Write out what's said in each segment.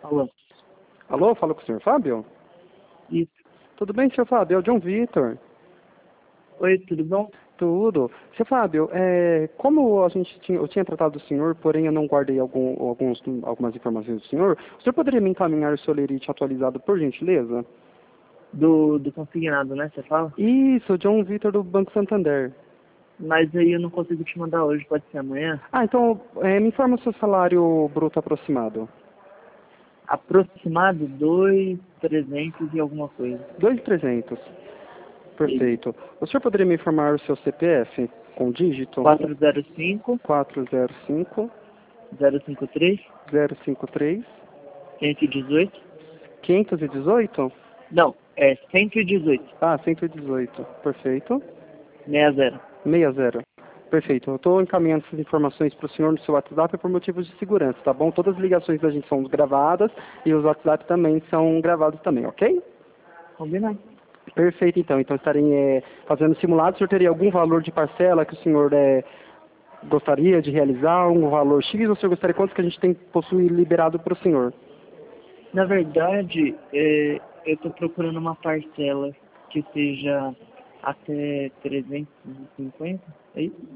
Alô? Alô, falo com o senhor Fábio? Isso. Tudo bem, senhor Fábio? É o John Vitor. Oi, tudo bom? Tudo. Senhor Fábio, como eu tinha tratado do senhor, porém eu não guardei algumas informações do senhor poderia me encaminhar o seu lerite atualizado, por gentileza? Do consignado, né, você fala? Isso, John Vitor do Banco Santander. Mas aí eu não consigo te mandar hoje, pode ser amanhã? Então, me informa o seu salário bruto aproximado. Aproximado 2.300 e alguma coisa. 2.300. Isso. Perfeito. O senhor poderia me informar o seu CPF com dígito? 405 405 053 053 118. 518? Não, é 118 Ah, 118. Perfeito. 60. 60. Perfeito. Eu estou encaminhando essas informações para o senhor no seu WhatsApp por motivos de segurança, tá bom? Todas as ligações da gente são gravadas e os WhatsApp também são gravados também, ok? Combinado. Perfeito, então. Então estarem fazendo simulado. O senhor teria algum valor de parcela que o senhor gostaria de realizar? Um valor X? Ou o senhor gostaria quantos que a gente possui liberado para o senhor? Na verdade, eu estou procurando uma parcela que seja até 350, é isso?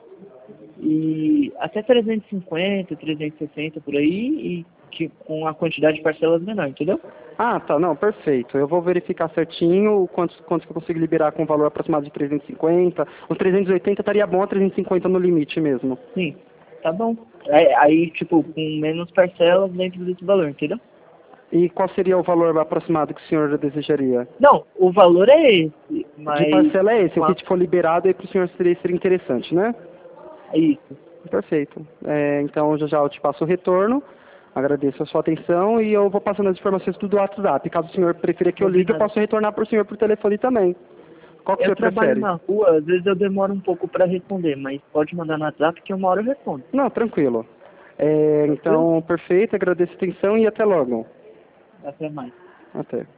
E até 350, 360 por aí, e que, com a quantidade de parcelas menor, entendeu? Ah, tá, não, perfeito. Eu vou verificar certinho quantos que eu consigo liberar com o valor aproximado de 350. Os 380 estaria bom, a 350 no limite mesmo. Sim, tá bom. Aí, tipo, com menos parcelas dentro desse valor, entendeu? E qual seria o valor aproximado que o senhor desejaria? Não, o valor é esse, De mas... parcela é esse, o com a- que for liberado aí para o senhor seria interessante, né? É isso. Perfeito. Então já eu te passo o retorno, agradeço a sua atenção e eu vou passando as informações tudo do WhatsApp. Caso o senhor prefira que eu ligue, eu Combinado. posso retornar para o senhor por telefone também. Qual que o Eu senhor trabalho prefere? na rua, às vezes eu demoro um pouco para responder, mas pode mandar no WhatsApp que uma hora eu respondo. Não, tranquilo. Tranquilo? Então, perfeito, agradeço a atenção e até logo. Até mais. Até.